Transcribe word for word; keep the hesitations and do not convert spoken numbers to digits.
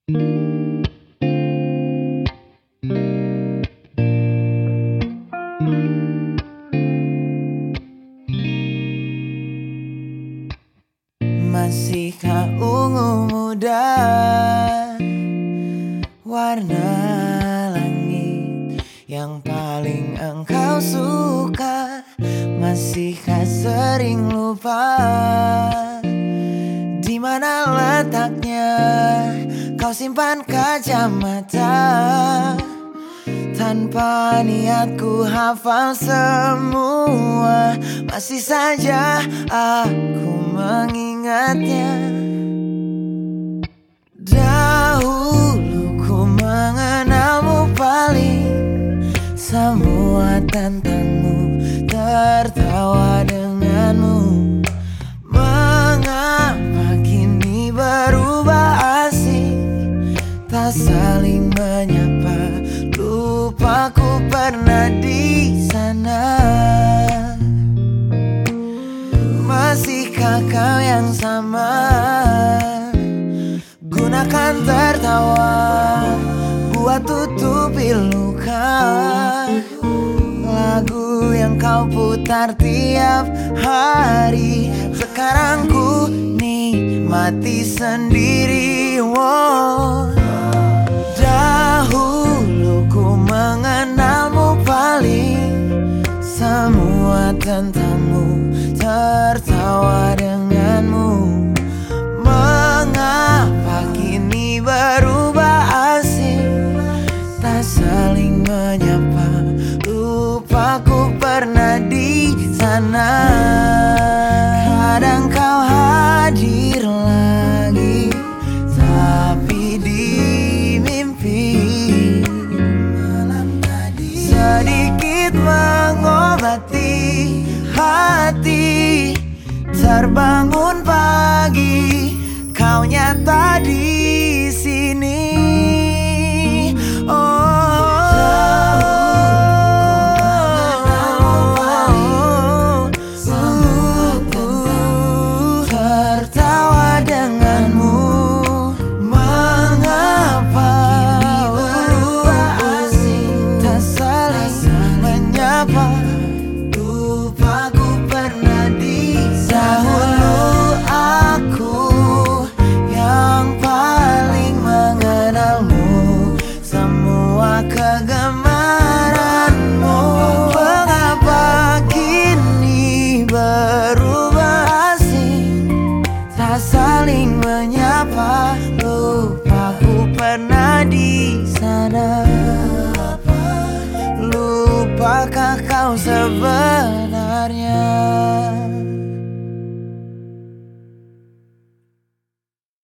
Masihkah ungu muda warna langit yang paling engkau suka? Masihkah sering lupa di mana letaknya kau simpan kacamata? Tanpa niat ku hafal semua, masih saja aku mengingatnya. Dahulu ku mengenalmu paling, semua tentangmu, tertawa denganmu. Mengapa kini berubah asing, tak saling menyapa? Lupa ku pernah di sana. Masihkah kau yang sama? Gunakan tertawa buat tutupi luka. Lagu yang kau putar tiap hari, sekarang ku nikmati sendiri. Wow. Dahulu ku mengenalmu paling, semua tentangmu, tertawa denganmu. Mengapa kini berubah asing, tak saling menyapa? Lupa ku pernah di sana. Kadang kau hadir lagi, tapi di mimpi. Malam tadi sedikit mengobati hati, terbangun pagi, kau nyata di sini. Oh. Lupa ku pernah di dahulu aku yang paling mengenalmu, semua kegemaranmu. Mengapa kini berubah asing, tak saling menyapa? Lupa ku pernah di sana. Lupakah kau sebenarnya?